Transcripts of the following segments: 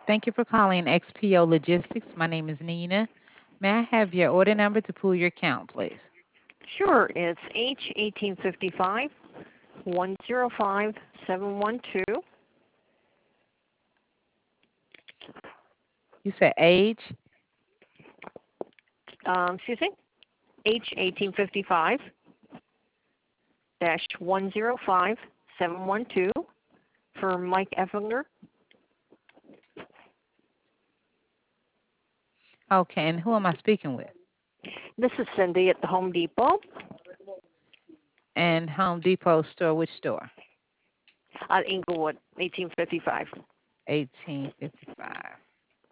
Thank you for calling XPO Logistics. My name is Nina. May I have your order number to pull your account, please? Sure, it's H1855 105712. You said age? Excuse me? H1855 105712 for Mike Effinger. Okay, and who am I speaking with? This is Cindy at the Home Depot. And Home Depot store, which store? Inglewood, 1855. 1855.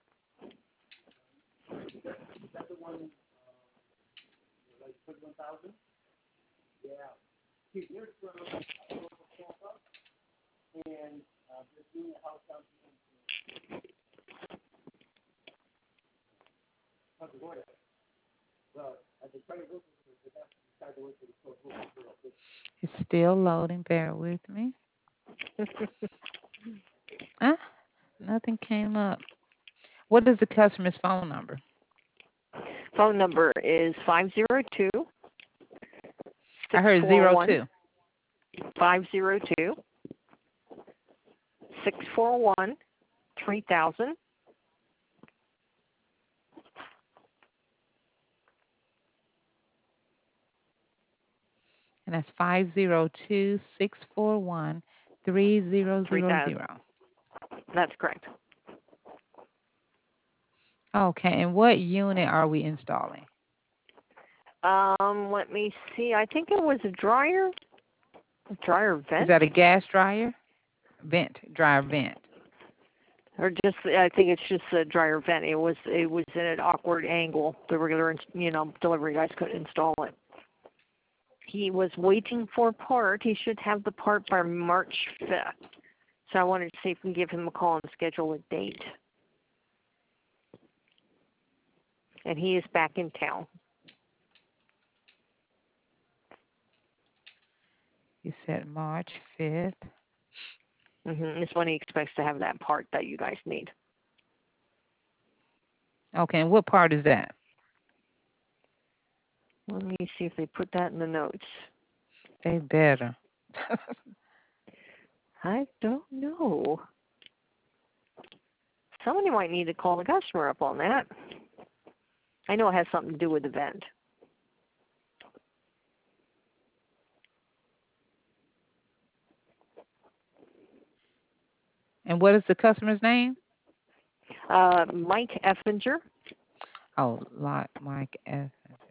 It's still loading. Bear with me. Ah, nothing came up. What is the customer's phone number? Phone number is 502 I heard 641 02. 502 641 3000. And that's 502-641-3000. 3000. That's correct. Okay, and what unit are we installing? Let me see. I think it was a dryer vent. Is that a gas dryer? Dryer vent. Or just, I think it's just a dryer vent. It was in an awkward angle. The regular, delivery guys couldn't install it. He was waiting for a part. He should have the part by March 5th. So I wanted to see if we can give him a call and schedule a date. And he is back in town. You said March 5th. It's when he expects to have that part that you guys need. Okay, and what part is that? Let me see if they put that in the notes. They better. I don't know. Somebody might need to call the customer up on that. I know it has something to do with the vent. And what is the customer's name? Mike Effinger. Oh, Mike Effinger.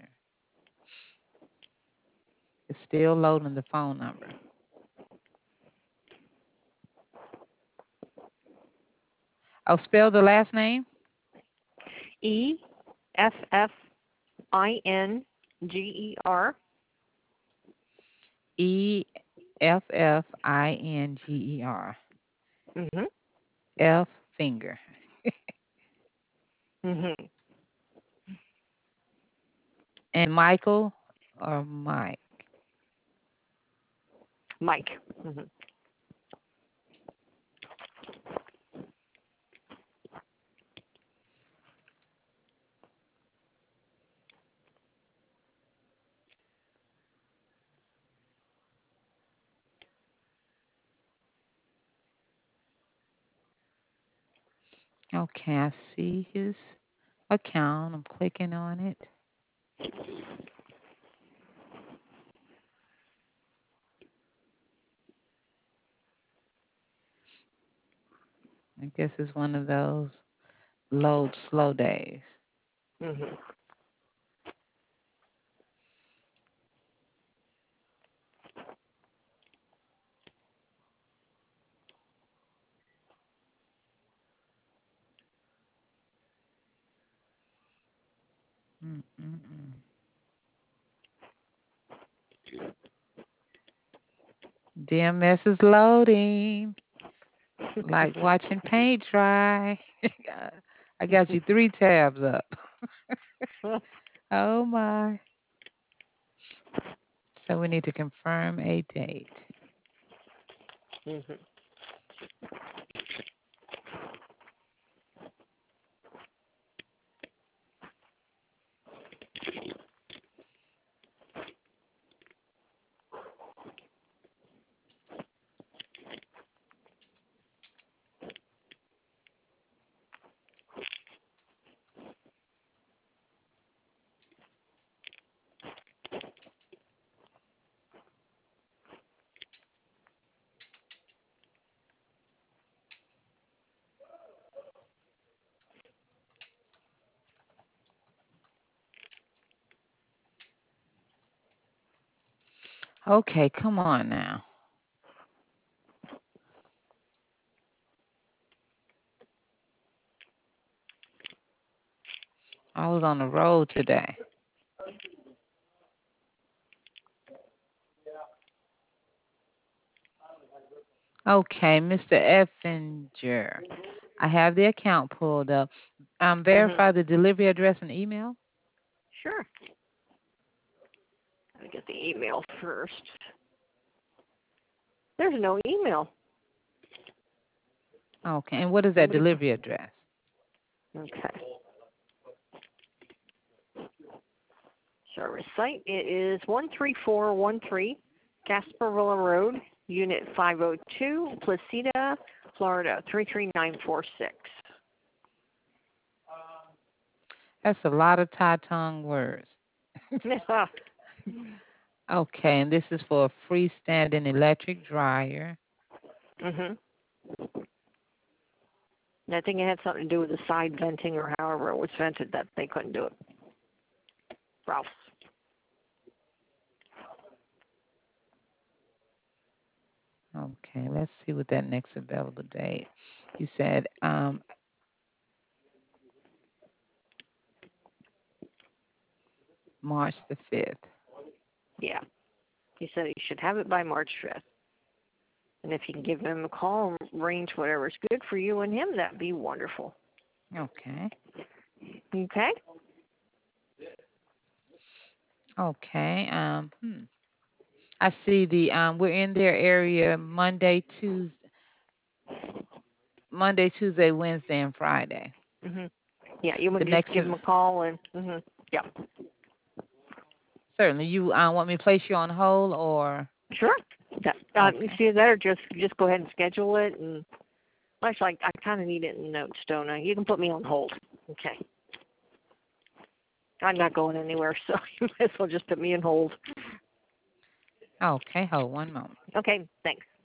It's still loading the phone number. Oh, spell the last name. Effinger. Effinger. F finger. And Michael or Mike? Mike. Okay, I see his account. I'm clicking on it. I guess it's one of those load slow days. DMS is loading. Like watching paint dry. I got you 3 tabs up. Oh my. So we need to confirm a date. Okay, come on now. I was on the road today. Okay, Mr. Effinger. I have the account pulled up. Verify the delivery address and email. Sure. Let me get the email first. There's no email. Okay, and what is that delivery address? Okay. Service site. It is 13413 Gasparilla Road, Unit 502, Placida, Florida 33946. That's a lot of Thai words. Okay, and this is for a freestanding electric dryer. Mhm. I think it had something to do with the side venting or however it was vented that they couldn't do it. Ralph's. Okay, let's see what that next available date. You said March the 5th. Yeah. He said he should have it by March 5th. And if you can give him a call and arrange whatever's good for you and him, that'd be wonderful. Okay. Okay? Okay. I see the we're in their area Monday, Tuesday, Wednesday, and Friday. Mhm. Yeah, you want The to just next give him a call and yeah. Certainly. You want me to place you on hold or? Sure. Okay. See that, or just go ahead and schedule it. And actually, I kind of need it in notes, don't I? You can put me on hold. Okay. I'm not going anywhere, so you might as well just put me on hold. Okay, hold one moment. Okay, thanks.